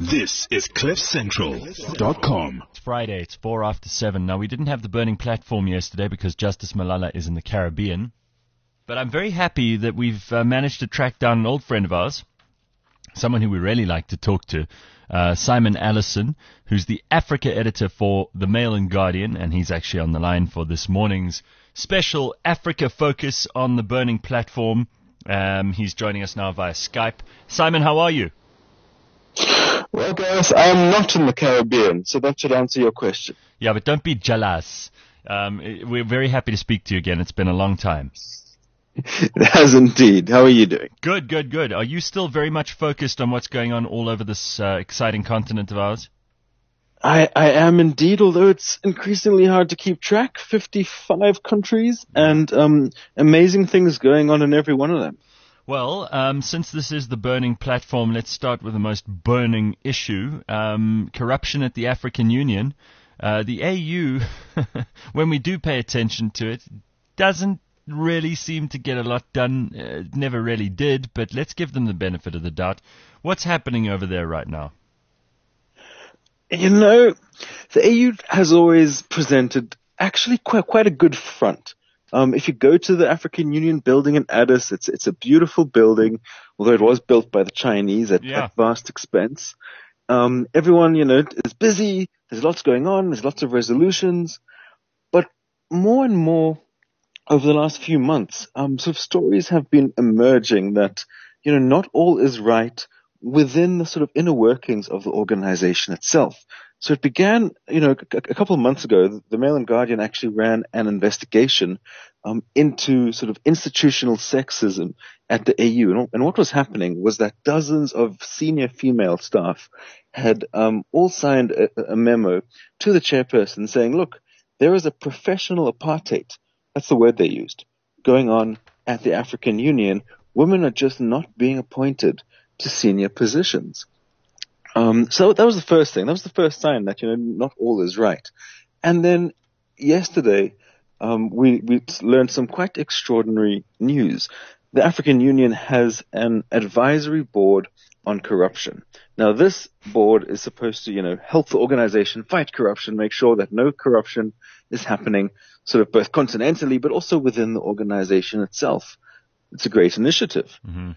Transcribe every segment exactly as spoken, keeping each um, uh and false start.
This is cliff central dot com. It's Friday, it's four after seven. Now, we didn't have the burning platform yesterday because Justice Malala is in the Caribbean. But I'm very happy that we've uh, managed to track down an old friend of ours, someone who we really like to talk to, uh, Simon Allison, who's the Africa editor for The Mail and Guardian, and he's actually on the line for this morning's special Africa focus on the burning platform. Um, he's joining us now via Skype. Simon, how are you? Well, Gareth, I am not in the Caribbean, so that should answer your question. Yeah, but don't be jealous. Um, we're very happy to speak to you again. It's been a long time. It has indeed. How are you doing? Good, good, good. Are you still very much focused on what's going on all over this uh, exciting continent of ours? I, I am indeed, although it's increasingly hard to keep track. fifty-five countries and um, amazing things going on in every one of them. Well, um, since this is the burning platform, let's start with the most burning issue, um, corruption at the African Union. Uh, the A U, when we do pay attention to it, doesn't really seem to get a lot done. Uh, never really did, but let's give them the benefit of the doubt. What's happening over there right now? You know, the A U has always presented actually quite, quite a good front. Um, if you go to the African Union building in Addis, it's it's a beautiful building, although it was built by the Chinese at, Yeah. at vast expense. Um, everyone, you know, is busy. There's lots going on. There's lots of resolutions. But more and more over the last few months, um, sort of stories have been emerging that, you know, not all is right within the sort of inner workings of the organization itself. So it began, you know, a, a couple of months ago, the Mail and Guardian actually ran an investigation um, into sort of institutional sexism at the A U. And, and what was happening was that dozens of senior female staff had um, all signed a, a memo to the chairperson saying, look, there is a professional apartheid, that's the word they used, going on at the African Union. Women are just not being appointed to senior positions. Um, so that was the first thing. That was the first sign that, you know, not all is right. And then yesterday, um, we, we learned some quite extraordinary news. The African Union has an advisory board on corruption. Now, this board is supposed to, you know, help the organization fight corruption, make sure that no corruption is happening sort of both continentally, but also within the organization itself. It's a great initiative. Mm-hmm.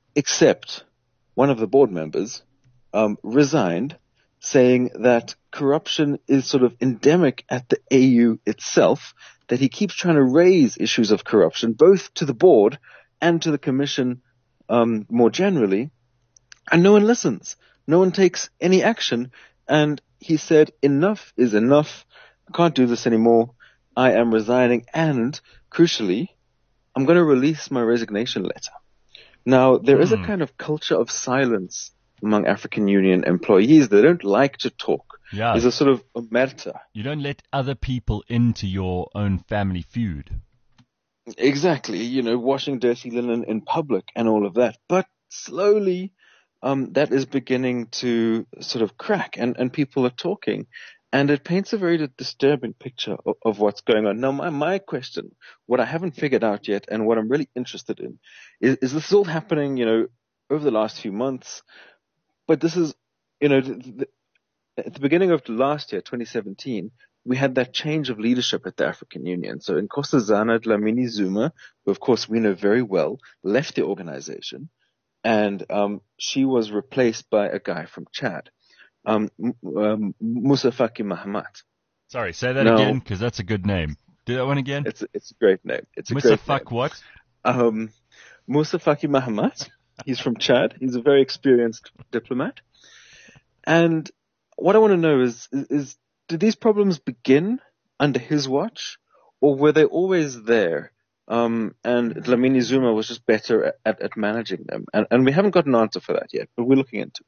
Except one of the board members um, resigned, saying that corruption is sort of endemic at the A U itself, that he keeps trying to raise issues of corruption, both to the board and to the commission um, more generally, and no one listens. No one takes any action, and he said, enough is enough. I can't do this anymore. I am resigning, and crucially, I'm going to release my resignation letter. Now, there is a kind of culture of silence among African Union employees. They don't like to talk. Yeah. There's a sort of omerta. You don't let other people into your own family feud. Exactly. You know, washing dirty linen in public and all of that. But slowly, um, that is beginning to sort of crack, and, and people are talking. And it paints a very disturbing picture of, of what's going on. Now, my, my question, what I haven't figured out yet and what I'm really interested in is, is this all happening, you know, over the last few months? But this is, you know, the, the, at the beginning of last year, twenty seventeen, we had that change of leadership at the African Union. So Nkosazana Dlamini Zuma, who of course we know very well, left the organization, and um, she was replaced by a guy from Chad. Um, um, Moussa Faki Mahamat. Sorry, say that no, again, because that's a good name. Do that one again. It's a, it's a great name. It's a Moussa great Fak name. what? Um, Moussa Faki Mahamat. He's from Chad. He's a very experienced diplomat. And what I want to know is, is, is did these problems begin under his watch, or were they always there? Um, and Dlamini Zuma was just better at, at managing them. And, and we haven't got an answer for that yet, but we're looking into it.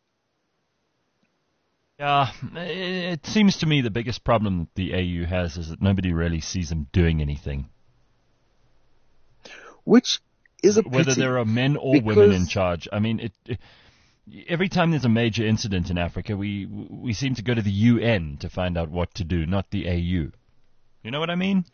Yeah, it seems to me the biggest problem that the A U has is that nobody really sees them doing anything. Which is a pity. Whether there are men or women in charge. I mean, it, it, every time there's a major incident in Africa, we we seem to go to the U N to find out what to do, not the A U. You know what I mean?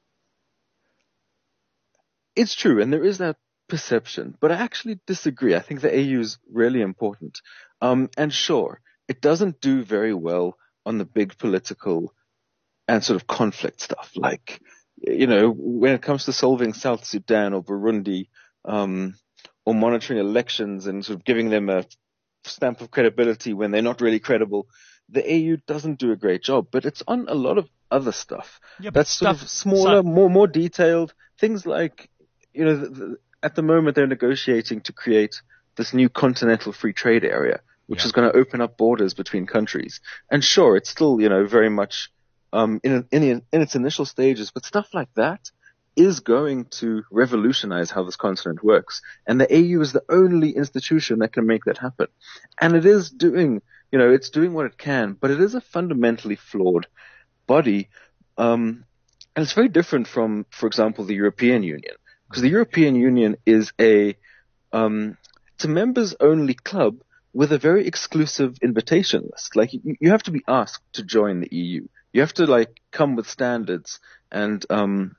It's true, and there is that perception, but I actually disagree. I think the A U is really important. Um, and sure, it doesn't do very well on the big political and sort of conflict stuff. Like, you know, when it comes to solving South Sudan or Burundi, um, or monitoring elections and sort of giving them a stamp of credibility when they're not really credible, the A U doesn't do a great job. But it's on a lot of other stuff. Yeah, but that's stuff, sort of smaller, so, more more detailed things. Like, you know, the, the, at the moment they're negotiating to create this new continental free trade area, which yeah. is going to open up borders between countries. And sure, it's still, you know, very much um, in in, in its initial stages, but stuff like that is going to revolutionize how this continent works. And the A U is the only institution that can make that happen. And it is doing, you know, it's doing what it can, but it is a fundamentally flawed body. Um, and it's very different from, for example, the European Union, because the European Union is a, um, it's a members only club with a very exclusive invitation list. Like, you, you have to be asked to join the E U. You have to, like, come with standards and, um,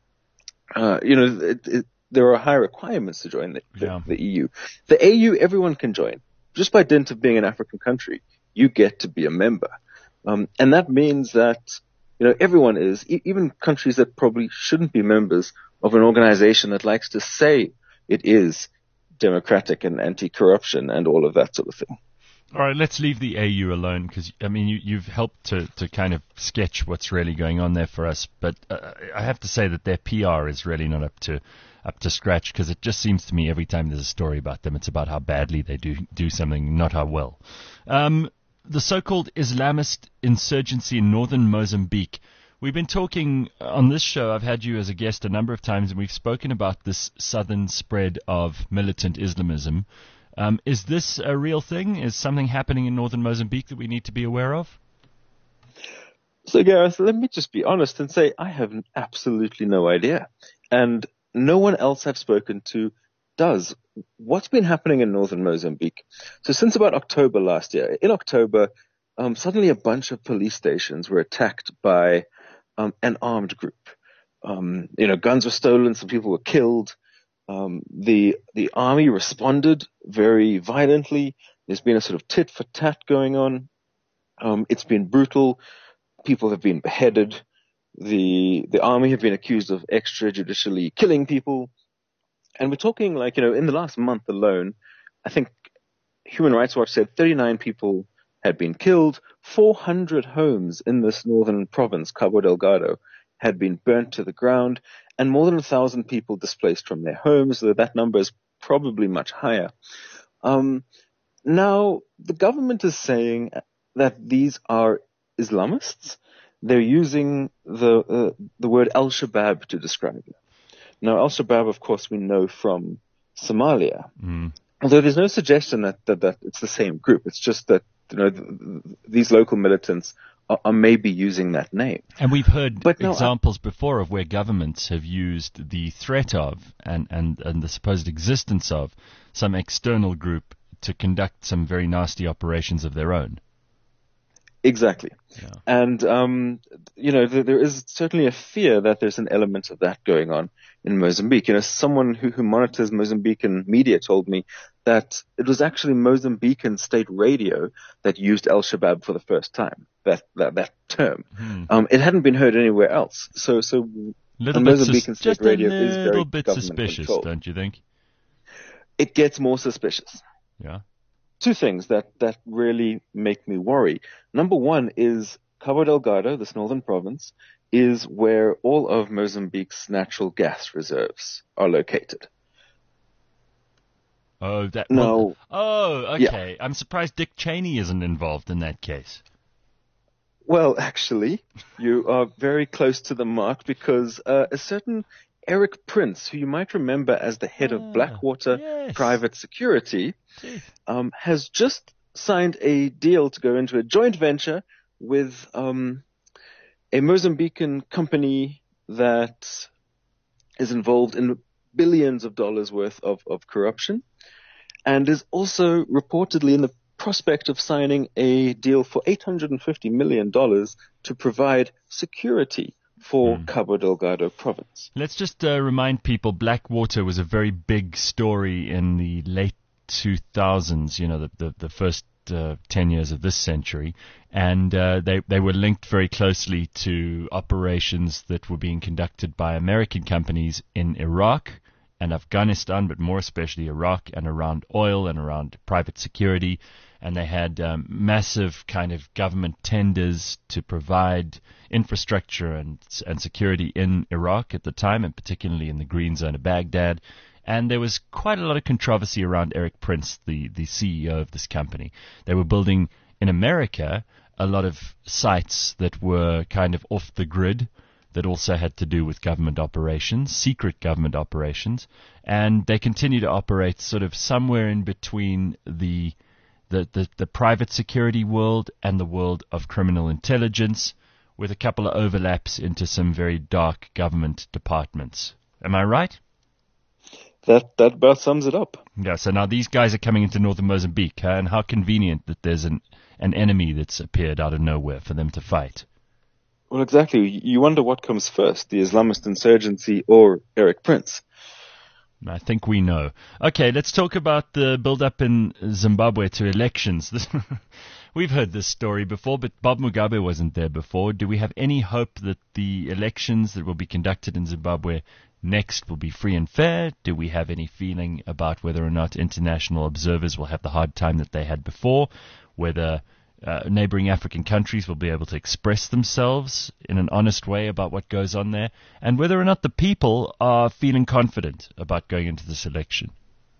Uh, you know, it, it, there are high requirements to join the, the, yeah. the E U. The A U, everyone can join. Just by dint of being an African country, you get to be a member. Um, and that means that, you know, everyone is, e- even countries that probably shouldn't be members of an organization that likes to say it is democratic and anti-corruption and all of that sort of thing. All right, let's leave the A U alone because, I mean, you, you've helped to, to kind of sketch what's really going on there for us. But uh, I have to say that their P R is really not up to up to scratch, because it just seems to me every time there's a story about them, it's about how badly they do do something, not how well. Um, the so-called Islamist insurgency in northern Mozambique. We've been talking on this show, I've had you as a guest a number of times, and we've spoken about this southern spread of militant Islamism. Um, is this a real thing? Is something happening in northern Mozambique that we need to be aware of? So, Gareth, let me just be honest and say I have absolutely no idea. And no one else I've spoken to does. What's been happening in northern Mozambique? So since about October last year, in October, um, suddenly a bunch of police stations were attacked by um, an armed group. Um, you know, guns were stolen, some people were killed. Um, the, the army responded very violently. There's been a sort of tit for tat going on. Um, it's been brutal. People have been beheaded. The, the army have been accused of extrajudicially killing people. And we're talking like, you know, in the last month alone, I think Human Rights Watch said thirty-nine people had been killed. four hundred homes in this northern province, Cabo Delgado, had been burnt to the ground, and more than a thousand people displaced from their homes, though that number is probably much higher. Um, now, the government is saying that these are Islamists. They're using the uh, the word Al-Shabaab to describe them. Now, Al-Shabaab, of course, we know from Somalia. Mm. Although there's no suggestion that, that, that it's the same group. It's just that, you know, th- th- these local militants are, are maybe using that name. And we've heard but no, examples I, before of where governments have used the threat of and, and, and the supposed existence of some external group to conduct some very nasty operations of their own. Exactly. Yeah. And, um, you know, th- there is certainly a fear that there's an element of that going on in Mozambique. You know, someone who, who monitors Mozambican media told me that it was actually Mozambican state radio that used Al-Shabaab for the first time, that, that, that term. Hmm. Um, it hadn't been heard anywhere else. So, so little bit Mozambican sus- state just radio a is very little bit government suspicious, controlled. Don't you think? It gets more suspicious. Yeah. Two things that, that really make me worry. Number one is Cabo Delgado, this northern province, is where all of Mozambique's natural gas reserves are located. Oh, that. No. Well, oh, okay. Yeah. I'm surprised Dick Cheney isn't involved in that case. Well, actually, you are very close to the mark because uh, a certain Eric Prince, who you might remember as the head ah, of Blackwater yes. Private Security, um, has just signed a deal to go into a joint venture with um, a Mozambican company that is involved in billions of dollars worth of, of corruption, and is also reportedly in the prospect of signing a deal for eight hundred fifty million dollars to provide security for hmm. Cabo Delgado province. Let's just uh, remind people, Blackwater was a very big story in the late two thousands, you know, the, the, the first uh, ten years of this century, and uh, they they were linked very closely to operations that were being conducted by American companies in Iraq and Afghanistan, but more especially Iraq, and around oil and around private security. And they had um, massive kind of government tenders to provide infrastructure and and security in Iraq at the time, and particularly in the Green Zone of Baghdad. And there was quite a lot of controversy around Erik Prince, the, the C E O of this company. They were building in America a lot of sites that were kind of off the grid, that also had to do with government operations, secret government operations, and they continue to operate sort of somewhere in between the the, the, the private security world and the world of criminal intelligence, with a couple of overlaps into some very dark government departments. Am I right? That that about sums it up. Yeah, so now these guys are coming into northern Mozambique, huh? And how convenient that there's an, an enemy that's appeared out of nowhere for them to fight. Well, exactly. You wonder what comes first, the Islamist insurgency or Erik Prince. I think we know. Okay, let's talk about the build-up in Zimbabwe to elections. We've heard this story before, but Bob Mugabe wasn't there before. Do we have any hope that the elections that will be conducted in Zimbabwe next will be free and fair? Do we have any feeling about whether or not international observers will have the hard time that they had before? Whether uh, neighboring African countries will be able to express themselves in an honest way about what goes on there? And whether or not the people are feeling confident about going into this election?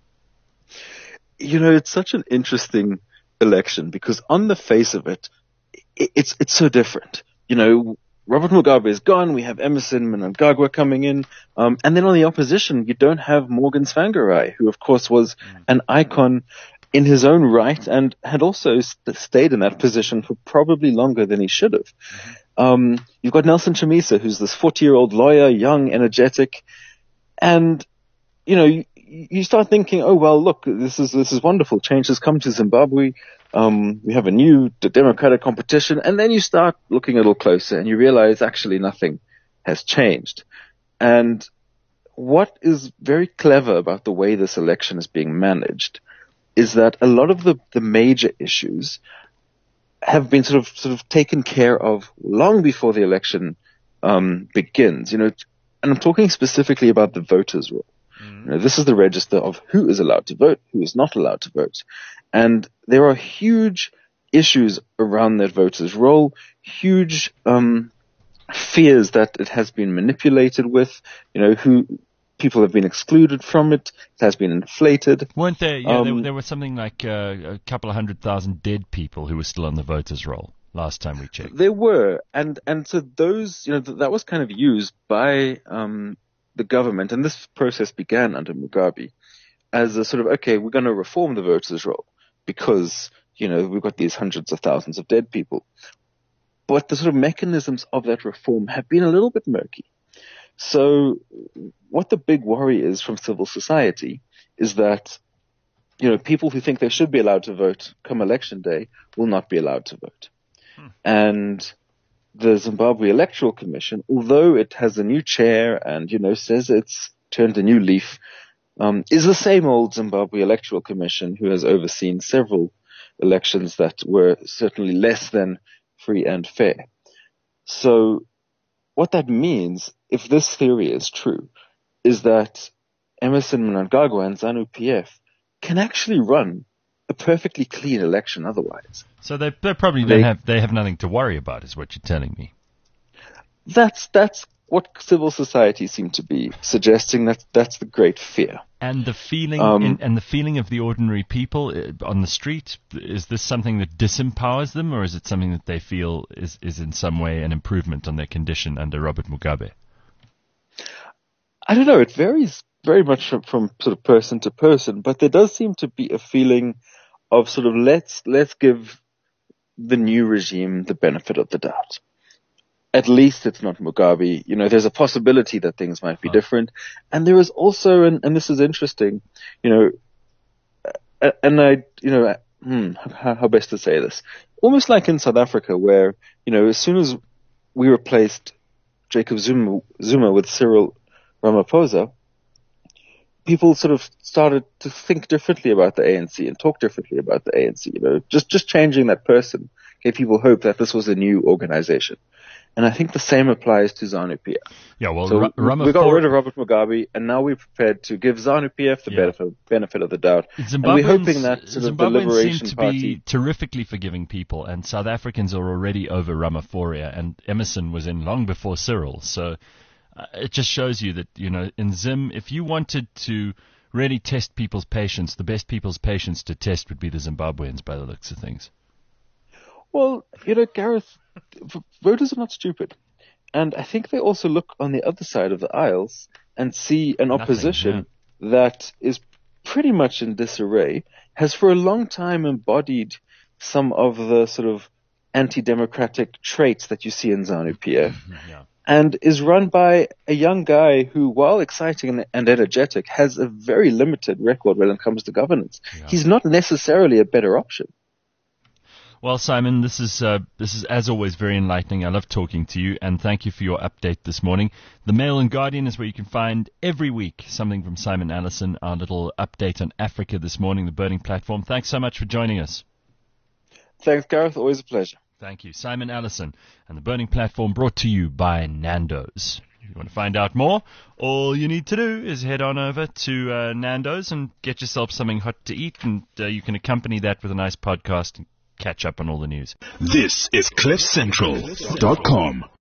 You know, it's such an interesting election because on the face of it, it's it's so different. You know, Robert Mugabe is gone. We have Emerson Mnangagwa coming in. Um, and then on the opposition, you don't have Morgan Tsvangirai, who, of course, was an icon in his own right and had also st- stayed in that position for probably longer than he should have. Mm-hmm. Um, you've got Nelson Chamisa, who's this forty-year-old lawyer, young, energetic. And, you know, you, you start thinking, oh, well, look, this is this is wonderful. Change has come to Zimbabwe. Um, we have a new d- democratic competition. And then you start looking a little closer and you realize actually nothing has changed. And what is very clever about the way this election is being managed is that a lot of the, the major issues have been sort of sort of taken care of long before the election um, begins. You know, and I'm talking specifically about the voters' roll. Mm-hmm. You know, this is the register of who is allowed to vote, who is not allowed to vote. And there are huge issues around that voters' roll, huge um, fears that it has been manipulated with, you know, who people have been excluded from it, it has been inflated. Weren't there, yeah, um, there, there was something like uh, a couple of hundred thousand dead people who were still on the voters' roll last time we checked. There were, and, and so those, you know, th- that was kind of used by um, the government, and this process began under Mugabe, as a sort of, okay, we're going to reform the voters' roll because, you know, we've got these hundreds of thousands of dead people. But the sort of mechanisms of that reform have been a little bit murky. So what the big worry is from civil society is that, you know, people who think they should be allowed to vote come election day will not be allowed to vote. Hmm. And the Zimbabwe Electoral Commission, although it has a new chair and, you know, says it's turned a new leaf, um, is the same old Zimbabwe Electoral Commission who has overseen several elections that were certainly less than free and fair. So what that means, if this theory is true, is that Emerson Mnangagwa and ZANU-P F can actually run a perfectly clean election otherwise. So they, they probably they, don't have they have nothing to worry about, is what you're telling me. That's that's what civil society seem to be suggesting. That that's the great fear. And the feeling um, in, and the feeling of the ordinary people on the street, is this something that disempowers them, or is it something that they feel is, is in some way an improvement on their condition under Robert Mugabe? I don't know. It varies very much from, from sort of person to person, but there does seem to be a feeling of sort of let's let's give the new regime the benefit of the doubt. At least it's not Mugabe. You know, there's a possibility that things might be oh. different. And there is also, and, and this is interesting, you know, and I, you know, hmm, how, how best to say this? Almost like in South Africa where, you know, as soon as we replaced Jacob Zuma, Zuma with Cyril Ramaphosa, people sort of started to think differently about the A N C and talk differently about the A N C. You know, just just changing that person gave people hope that this was a new organization. And I think the same applies to ZANU-P F. Yeah, well, so R- we, we got rid of Robert Mugabe, and now we're prepared to give ZANU-P F the yeah. benefit, benefit of the doubt. And we're hoping that sort of the Liberation seem to Party be terrifically forgiving people, and South Africans are already over Ramaphosa, and Emerson was in long before Cyril. So uh, it just shows you that, you know, in Zim, if you wanted to really test people's patience, the best people's patience to test would be the Zimbabweans, by the looks of things. Well, you know, Gareth, voters are not stupid. And I think they also look on the other side of the aisles and see an opposition Nothing, yeah. that is pretty much in disarray, has for a long time embodied some of the sort of anti-democratic traits that you see in ZANU-P F, yeah. and is run by a young guy who, while exciting and energetic, has a very limited record when it comes to governance. Yeah. He's not necessarily a better option. Well, Simon, this is uh, this is as always very enlightening. I love talking to you, and thank you for your update this morning. The Mail and Guardian is where you can find every week something from Simon Allison, our little update on Africa this morning, the Burning Platform. Thanks so much for joining us. Thanks, Gareth. Always a pleasure. Thank you. Simon Allison and the Burning Platform, brought to you by Nando's. If you want to find out more, all you need to do is head on over to uh, Nando's and get yourself something hot to eat, and uh, you can accompany that with a nice podcast and catch up on all the news. This is cliff central dot com.